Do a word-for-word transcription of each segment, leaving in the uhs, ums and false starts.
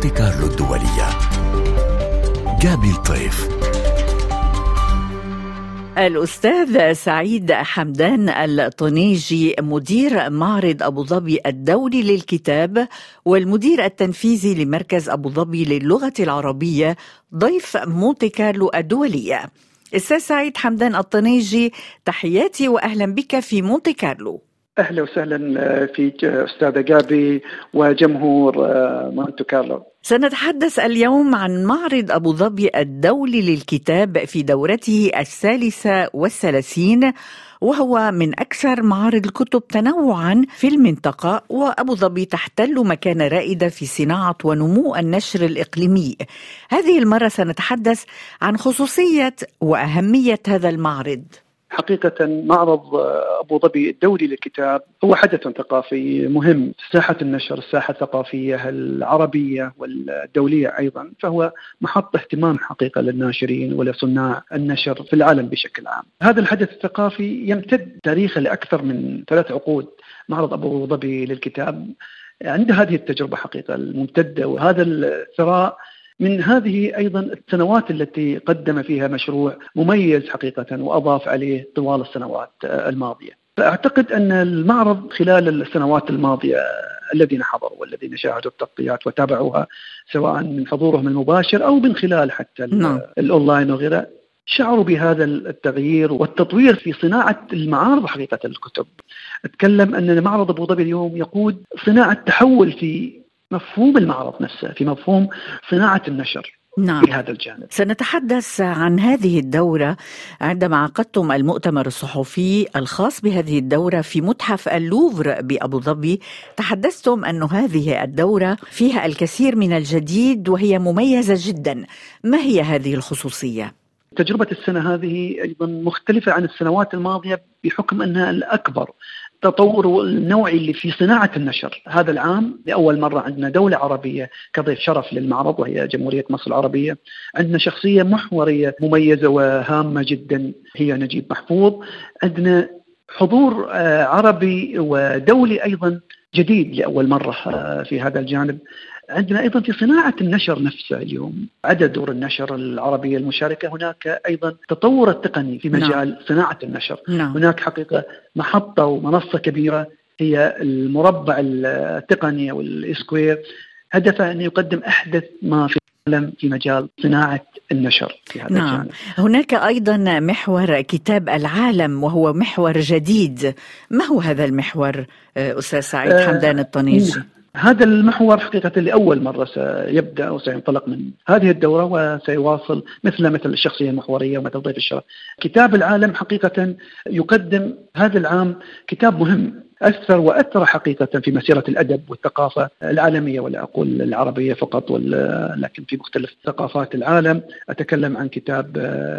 مونتي كارلو الدولية. جابي الطيف. الأستاذ سعيد حمدان الطنيجي، مدير معرض أبو ظبي الدولي للكتاب والمدير التنفيذي لمركز أبو ظبي للغة العربية، ضيف مونتي كارلو الدولية. أستاذ سعيد حمدان الطنيجي، تحياتي وأهلا بك في مونتي كارلو. أهلا وسهلا فيك أستاذة جابي وجمهور مونتي كارلو. سنتحدث اليوم عن معرض أبو ظبي الدولي للكتاب في دورته الثالثة والثلاثين، وهو من أكثر معارض الكتب تنوعا في المنطقة، وأبو ظبي تحتل مكانة رائدة في صناعة ونمو النشر الإقليمي. هذه المرة سنتحدث عن خصوصية وأهمية هذا المعرض. حقيقة معرض أبو ظبي الدولي للكتاب هو حدث ثقافي مهم في ساحة النشر، الساحة الثقافية العربية والدولية أيضا، فهو محط اهتمام حقيقة للناشرين ولصناع النشر في العالم بشكل عام. هذا الحدث الثقافي يمتد تاريخه لأكثر من ثلاث عقود. معرض أبو ظبي للكتاب عنده هذه التجربة حقيقة الممتدة وهذا الثراء من هذه أيضا السنوات التي قدم فيها مشروع مميز حقيقة وأضاف عليه طوال السنوات الماضية. فأعتقد أن المعرض خلال السنوات الماضية الذين حضروا والذين شاهدوا التغطيات وتابعوها سواء من حضورهم المباشر أو من خلال حتى نعم. الأونلاين وغيره، شعروا بهذا التغيير والتطوير في صناعة المعارض حقيقة الكتب. أتكلم أن معرض أبو ظبي اليوم يقود صناعة تحول في مفهوم المعرض نفسه، في مفهوم صناعة النشر. نعم. في هذا الجانب سنتحدث عن هذه الدورة عندما عقدتم المؤتمر الصحفي الخاص بهذه الدورة في متحف اللوفر بأبو ظبي. تحدثتم أن هذه الدورة فيها الكثير من الجديد وهي مميزة جدا. ما هي هذه الخصوصية؟ تجربة السنة هذه أيضا مختلفة عن السنوات الماضية بحكم أنها الأكبر تطور النوعي اللي في صناعة النشر. هذا العام لأول مرة عندنا دولة عربية كضيف شرف للمعرض وهي جمهورية مصر العربية. عندنا شخصية محورية مميزة وهامة جدا هي نجيب محفوظ. عندنا حضور عربي ودولي أيضا جديد لأول مرة في هذا الجانب. عندنا أيضا في صناعة النشر نفسه اليوم عدد دور النشر العربية المشاركة. هناك أيضا تطور التقني في مجال نعم. صناعة النشر نعم. هناك حقيقة محطة ومنصة كبيرة هي المربع التقني والإسكوير، هدفها أن يقدم أحدث ما في العالم في مجال صناعة النشر في هذا نعم. الجانب. هناك أيضا محور كتاب العالم وهو محور جديد. ما هو هذا المحور أستاذ سعيد حمدان الطنيجي؟ أه هذا المحور حقيقة لأول مرة سيبدأ وسينطلق من هذه الدورة وسيواصل مثل مثل الشخصية المحورية ومثل ضيف الشرف. كتاب العالم حقيقة يقدم هذا العام كتاب مهم أثر وأثر حقيقة في مسيرة الأدب والثقافة العالمية، ولا أقول العربية فقط لكن في مختلف ثقافات العالم. أتكلم عن كتاب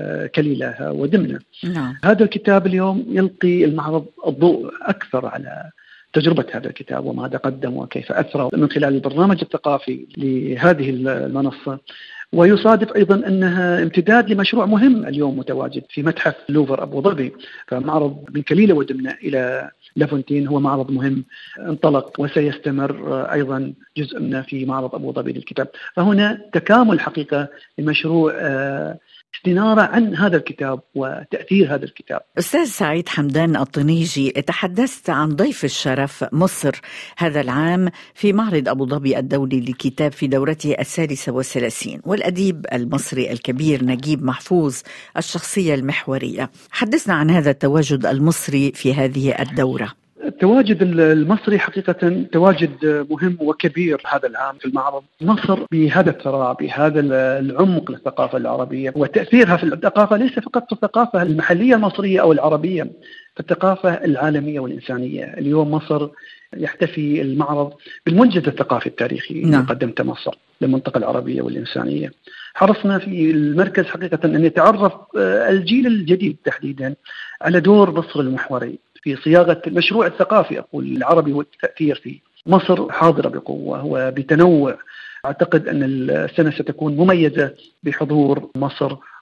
كليلة ودمنة. نعم. هذا الكتاب اليوم يلقي المعرض الضوء أكثر على تجربة هذا الكتاب وماذا قدم وكيف أثر من خلال البرنامج الثقافي لهذه المنصة. ويصادف أيضا أنها امتداد لمشروع مهم اليوم متواجد في متحف لوفر أبو ظبي. فمعرض من كليلة ودمنة إلى لافونتين هو معرض مهم انطلق وسيستمر أيضا جزء منه في معرض أبو ظبي للكتاب. فهنا تكامل حقيقة لمشروع استنارة عن هذا الكتاب وتأثير هذا الكتاب. أستاذ سعيد حمدان الطنيجي، تحدثت عن ضيف الشرف مصر هذا العام في معرض أبو ظبي الدولي للكتاب في دورته الثالثة والثلاثين، والأديب المصري الكبير نجيب محفوظ الشخصية المحورية. حدثنا عن هذا التواجد المصري في هذه الدورة. التواجد المصري حقيقة تواجد مهم وكبير هذا العام في المعرض. مصر بهذا الثراء بهذا العمق للثقافة العربية وتأثيرها في الثقافة ليس فقط في الثقافة المحلية المصرية أو العربية، في الثقافة العالمية والإنسانية. اليوم مصر يحتفي المعرض بالمنجز الثقافي التاريخي اللي قدمته مصر للمنطقة العربية والإنسانية. حرصنا في المركز حقيقة أن يتعرف الجيل الجديد تحديدا على دور مصر المحوري في صياغة المشروع الثقافي أقول العربي والتأثير فيه. مصر حاضرة بقوة وبتنوع. أعتقد أن السنة ستكون مميزة بحضور مصر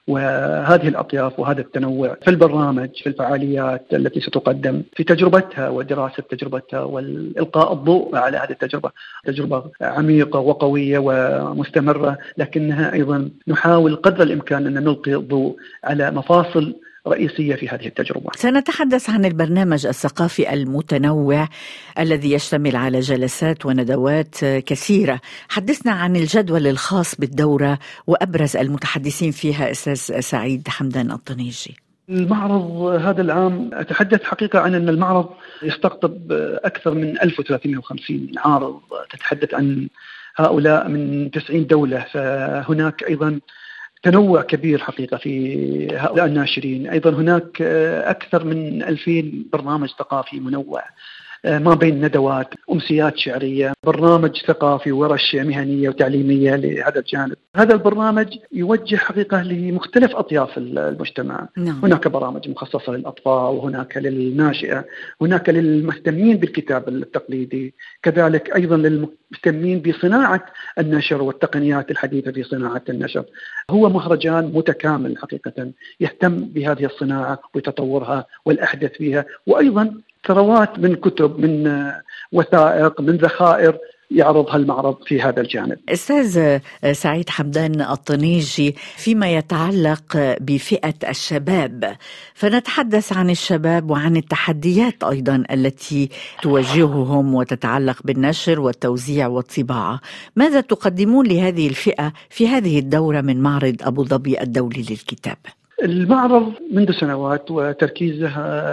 وهذه الأطياف وهذا التنوع في البرنامج، في الفعاليات التي ستقدم، في تجربتها ودراسة تجربتها والإلقاء الضوء على هذه التجربة. تجربة عميقة وقوية ومستمرة، لكنها أيضا نحاول قدر الإمكان أن نلقي الضوء على مفاصل رئيسية في هذه التجربة. سنتحدث عن البرنامج الثقافي المتنوع الذي يشتمل على جلسات وندوات كثيرة. حدثنا عن الجدول الخاص بالدورة وأبرز المتحدثين فيها أستاذ سعيد حمدان الطنيجي. المعرض هذا العام أتحدث حقيقة عن أن المعرض يستقطب أكثر من ألف وثلاثمائة وخمسين عارض، تتحدث عن هؤلاء من تسعين دولة، فهناك أيضا تنوع كبير حقيقة في هؤلاء الناشرين. أيضا هناك أكثر من ألفين برنامج ثقافي منوع ما بين ندوات، أمسيات شعرية، برنامج ثقافي، ورش مهنية وتعليمية لهذا الجانب. هذا البرنامج يوجه حقيقة لمختلف أطياف المجتمع. نعم. هناك برامج مخصصة للأطفال، وهناك للناشئة، هناك للمهتمين بالكتاب التقليدي، كذلك أيضا للمهتمين بصناعة النشر والتقنيات الحديثة في صناعة النشر. هو مهرجان متكامل حقيقة يهتم بهذه الصناعة وتطورها والأحدث فيها، وأيضا ثروات من كتب، من وثائق، من ذخائر يعرضها المعرض في هذا الجانب. أستاذ سعيد حمدان الطنيجي، فيما يتعلق بفئة الشباب، فنتحدث عن الشباب وعن التحديات أيضا التي تواجههم وتتعلق بالنشر والتوزيع والطباعة. ماذا تقدمون لهذه الفئة في هذه الدورة من معرض أبو ظبي الدولي للكتاب؟ المعرض منذ سنوات وتركيزه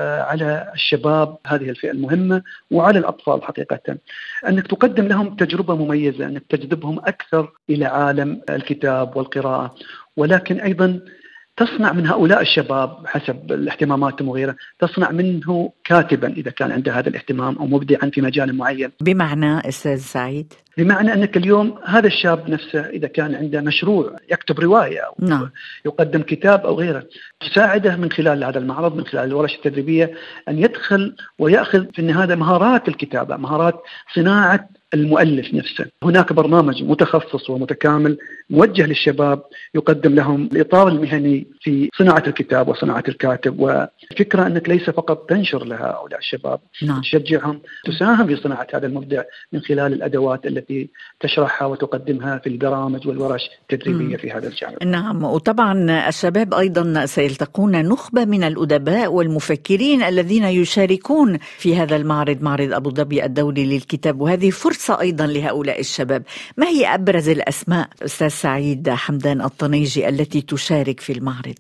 على الشباب، هذه الفئة المهمة، وعلى الأطفال حقيقة، أنك تقدم لهم تجربة مميزة، أنك تجذبهم أكثر إلى عالم الكتاب والقراءة، ولكن أيضا تصنع من هؤلاء الشباب حسب الاهتماماتهم وغيره، تصنع منه كاتبا إذا كان عنده هذا الاهتمام، أو مبدعا في مجال معين. بمعنى أستاذ سعيد؟ بمعنى أنك اليوم هذا الشاب نفسه إذا كان عنده مشروع، يكتب رواية أو نعم. يقدم كتاب أو غيره، تساعده من خلال هذا المعرض، من خلال الورش التدريبية، أن يدخل ويأخذ في النهاية مهارات الكتابة، مهارات صناعة المؤلف نفسه. هناك برنامج متخصص ومتكامل موجه للشباب، يقدم لهم الإطار المهني في صناعة الكتاب وصناعة الكاتب، وفكرة أنك ليس فقط تنشر لهؤلاء الشباب، نعم. تشجعهم، تساهم في صناعة هذا المبدع من خلال الأدوات التي تشرحها وتقدمها في البرامج والورش التدريبية في هذا الجانب. نعم، وطبعا الشباب أيضا سيلتقون نخبة من الأدباء والمفكرين الذين يشاركون في هذا المعرض، معرض أبو ظبي الدولي للكتاب، وهذه فرصة أيضا لهؤلاء الشباب. ما هي أبرز الأسماء أستاذ سعيد حمدان الطنيجي التي تشارك في المعرض؟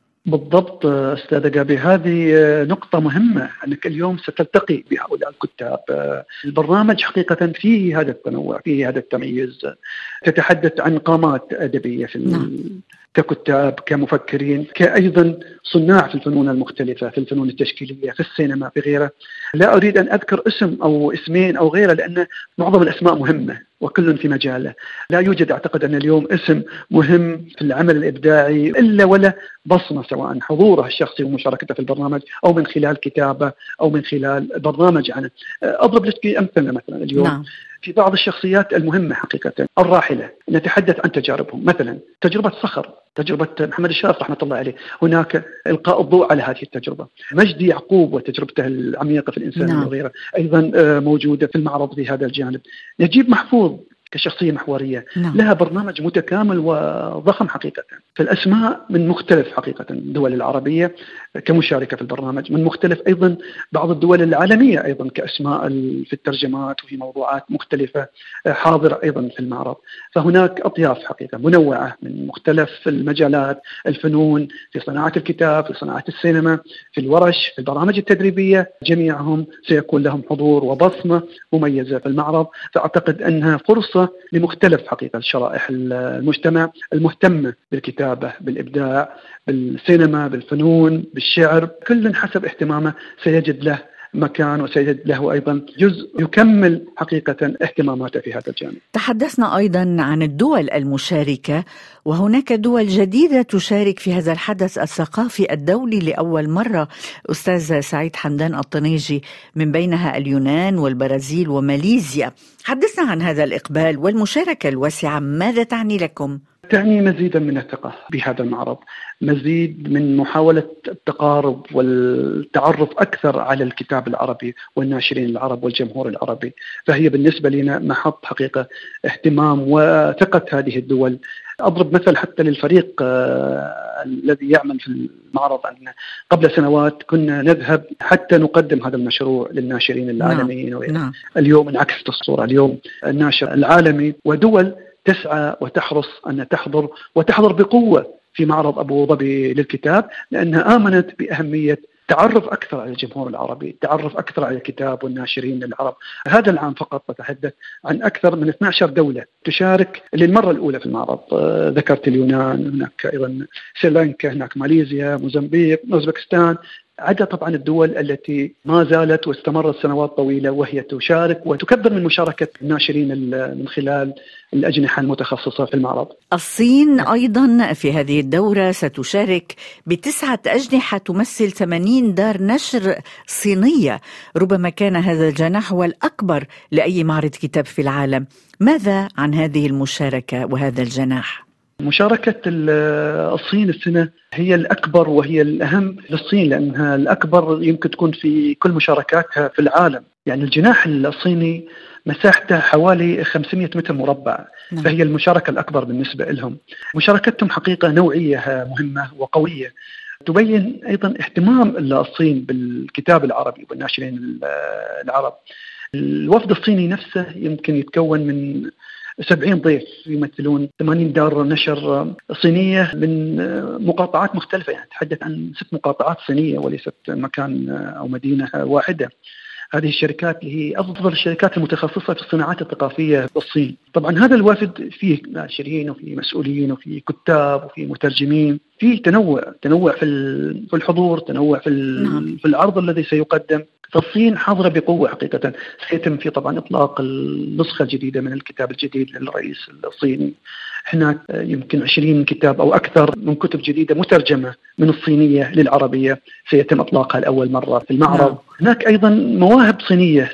بالضبط أستاذ جابي، هذه نقطة مهمة، أنك اليوم ستلتقي بهؤلاء الكتاب. البرنامج حقيقة فيه هذا التنوع، فيه هذا التمييز، تتحدث عن قامات أدبية في نعم. ككتاب، كمفكرين، كأيضا صناع في الفنون المختلفة، في الفنون التشكيلية، في السينما، في غيره. لا أريد أن أذكر اسم أو اسمين أو غيره، لأن معظم الأسماء مهمة وكل في مجاله. لا يوجد أعتقد أن اليوم اسم مهم في العمل الإبداعي إلا ولا بصمة، سواء حضوره الشخصي ومشاركته في البرنامج، أو من خلال كتابة، أو من خلال برنامج عنه. أضرب لك أمثلة مثلا اليوم نعم. في بعض الشخصيات المهمة حقيقة الراحلة، نتحدث عن تجاربهم، مثلا تجربة صخر، تجربة محمد الشارف رحمة الله عليه، هناك إلقاء الضوء على هذه التجربة. مجدي يعقوب وتجربته العميقة في الإنسان نعم. وغيره أيضا موجودة في المعرض في هذا الجانب. نجيب محفوظ كشخصية محورية نعم. لها برنامج متكامل وضخم حقيقة. فالأسماء من مختلف حقيقة الدول العربية كمشاركة في البرنامج، من مختلف أيضا بعض الدول العالمية أيضا كأسماء في الترجمات وفي موضوعات مختلفة حاضرة أيضا في المعرض. فهناك أطياف حقيقة منوعة من مختلف المجالات، الفنون، في صناعة الكتاب، في صناعة السينما، في الورش، في البرامج التدريبية، جميعهم سيكون لهم حضور وبصمة مميزة في المعرض. فأعتقد أنها فرصة لمختلف حقيقة شرائح المجتمع المهتمة بالكتابة، بالإبداع، بالسينما، بالفنون، بالشعر، كل حسب اهتمامه سيجد له مكان وسيجد له أيضا جزء يكمل حقيقة اهتماماته في هذا الجانب. تحدثنا أيضا عن الدول المشاركة، وهناك دول جديدة تشارك في هذا الحدث الثقافي الدولي لأول مرة أستاذ سعيد حمدان الطنيجي، من بينها اليونان والبرازيل وماليزيا. حدثنا عن هذا الإقبال والمشاركة الواسعة، ماذا تعني لكم؟ تعني مزيدا من الثقة بهذا المعرض، مزيد من محاولة التقارب والتعرف أكثر على الكتاب العربي والناشرين العرب والجمهور العربي. فهي بالنسبة لنا محط حقيقة اهتمام وثقة هذه الدول. أضرب مثل حتى للفريق آه الذي يعمل في المعرض عندنا. قبل سنوات كنا نذهب حتى نقدم هذا المشروع للناشرين العالميين. نعم. نعم. اليوم انعكست الصورة، اليوم الناشر العالمي ودول تسعى وتحرص أن تحضر وتحضر بقوة في معرض أبو ظبي للكتاب، لأنها آمنت بأهمية تعرف أكثر على الجمهور العربي، تعرف أكثر على الكتاب والناشرين العرب. هذا العام فقط بتحدث عن أكثر من اثنتي عشرة دولة تشارك للمرة الأولى في المعرض. ذكرت اليونان، هناك أيضا سريلانكا، هناك ماليزيا، موزمبيق، أوزبكستان، عدد طبعا الدول التي ما زالت واستمرت سنوات طويلة وهي تشارك وتكبر من مشاركة الناشرين من خلال الأجنحة المتخصصة في المعرض. الصين أيضا في هذه الدورة ستشارك بتسعة أجنحة تمثل ثمانين دار نشر صينية. ربما كان هذا الجناح هو الأكبر لأي معرض كتاب في العالم. ماذا عن هذه المشاركة وهذا الجناح؟ مشاركة الصين السنة هي الأكبر وهي الأهم للصين، لأنها الأكبر يمكن تكون في كل مشاركاتها في العالم. يعني الجناح الصيني مساحته حوالي خمسمائة متر مربع. نعم. فهي المشاركة الأكبر بالنسبة لهم. مشاركتهم حقيقة نوعية مهمة وقوية، تبين أيضا اهتمام الصين بالكتاب العربي والناشرين العرب. الوفد الصيني نفسه يمكن يتكون من سبعين ضيف يمثلون ثمانين دار نشر صينية من مقاطعات مختلفة، يعني تحدث عن ست مقاطعات صينية وليست مكان أو مدينة واحدة. هذه الشركات اللي هي أفضل الشركات المتخصصة في الصناعات الثقافية بالصين. طبعا هذا الوفد فيه ناشرين وفيه مسؤولين وفيه كتاب وفيه مترجمين، فيه تنوع تنوع في في الحضور، تنوع في في العرض الذي سيقدم. فالصين حاضرة بقوة حقيقة. سيتم في طبعا إطلاق النسخة الجديدة من الكتاب الجديد للرئيس الصيني. هناك يمكن عشرين كتاب أو أكثر من كتب جديدة مترجمة من الصينية للعربية سيتم إطلاقها لأول مرة في المعرض. نعم. هناك أيضا مواهب صينية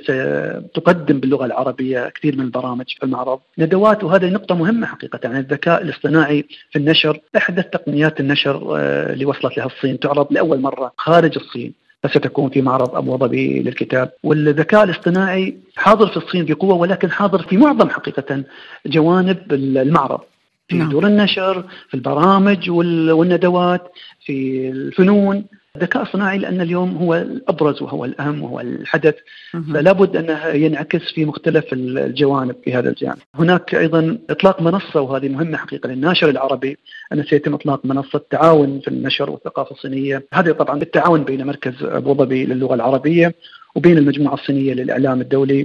ستقدم باللغة العربية كثير من البرامج في المعرض، ندوات، وهذه نقطة مهمة حقيقة. يعني الذكاء الاصطناعي في النشر، أحدث تقنيات النشر اللي وصلت لها الصين تعرض لأول مرة خارج الصين، فستكون في معرض أبو ظبي للكتاب. والذكاء الاصطناعي حاضر في الصين بقوة، ولكن حاضر في معظم حقيقة جوانب المعرض، في دور النشر، في البرامج والندوات، في الفنون. الذكاء الصناعي لأن اليوم هو الأبرز وهو الأهم وهو الحدث، فلا بد أنه ينعكس في مختلف الجوانب في هذا الجانب. هناك أيضا إطلاق منصة، وهذه مهمة حقيقة للناشر العربي، أن سيتم إطلاق منصة تعاون في النشر والثقافة الصينية. هذه طبعا بالتعاون بين مركز أبو ظبي للغة العربية وبين المجموعة الصينية للإعلام الدولي،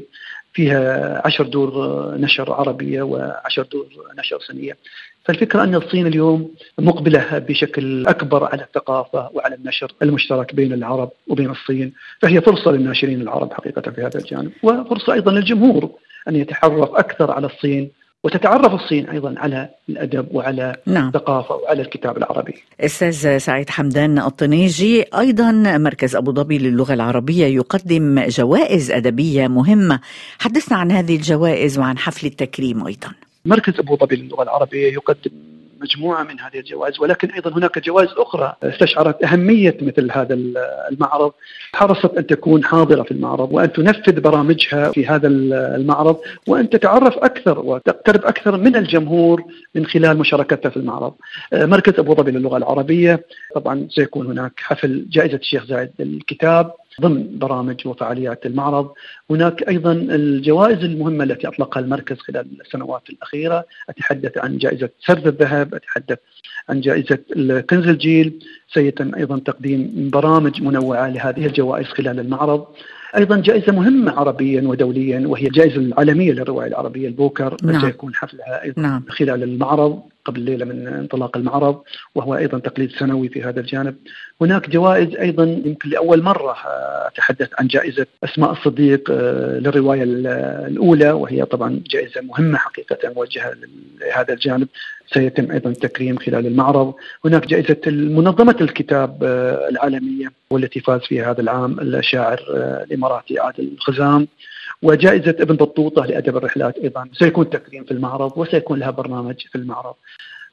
فيها عشر دور نشر عربية وعشر دور نشر صينية. فالفكرة أن الصين اليوم مقبلة بشكل أكبر على الثقافة وعلى النشر المشترك بين العرب وبين الصين، فهي فرصة للناشرين العرب حقيقة في هذا الجانب، وفرصة أيضا للجمهور أن يتعرف أكثر على الصين، وتتعرف الصين أيضا على الأدب وعلى نعم. الثقافة وعلى الكتاب العربي. أستاذ سعيد حمدان الطنيجي، أيضا مركز أبو ظبي للغة العربية يقدم جوائز أدبية مهمة. حدثنا عن هذه الجوائز وعن حفل التكريم. أيضا مركز أبو ظبي للغة العربية يقدم مجموعة من هذه الجوائز، ولكن أيضا هناك جوائز أخرى استشعرت أهمية مثل هذا المعرض، حرصت أن تكون حاضرة في المعرض وأن تنفذ برامجها في هذا المعرض، وأن تتعرف أكثر وتقترب أكثر من الجمهور من خلال مشاركتها في المعرض. مركز أبو ظبي للغة العربية طبعا سيكون هناك حفل جائزة الشيخ زايد للكتاب ضمن برامج وفعاليات المعرض. هناك أيضا الجوائز المهمة التي أطلقها المركز خلال السنوات الأخيرة، أتحدث عن جائزة سرد الذهب، أتحدث عن جائزة كنز الجيل. سيتم أيضا تقديم برامج منوعة لهذه الجوائز خلال المعرض. أيضا جائزة مهمة عربيا ودوليا، وهي الجائزة العالمية للرواية العربية البوكر. نعم. سيكون حفلها أيضا نعم. خلال المعرض قبل ليلة من انطلاق المعرض، وهو أيضا تقليد سنوي في هذا الجانب. هناك جوائز أيضا يمكن لأول مرة أتحدث عن جائزة أسماء الصديق للرواية الأولى، وهي طبعا جائزة مهمة حقيقة موجهة لهذا الجانب، سيتم أيضا تكريم خلال المعرض. هناك جائزة منظمة الكتاب العالمية والتي فاز فيها هذا العام الشاعر الإماراتي عادل الخزام، وجائزة ابن بطوطة لأدب الرحلات أيضا سيكون تكريم في المعرض، وسيكون لها برنامج في المعرض.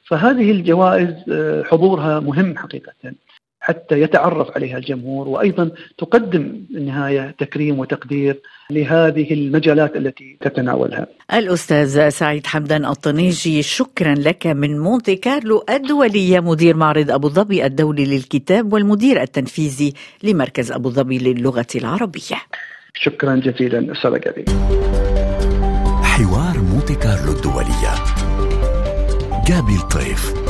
فهذه الجوائز حضورها مهم حقيقة حتى يتعرف عليها الجمهور، وأيضا تقدم النهاية تكريم وتقدير لهذه المجالات التي تتناولها. الأستاذ سعيد حمدان الطنيجي، شكرا لك من مونتي كارلو الدولية، مدير معرض أبو ظبي الدولي للكتاب والمدير التنفيذي لمركز أبو ظبي للغة العربية. شكرا جزيلا أستاذ جابيل. حوار مونتي كارلو الدولية، جابيل طيف.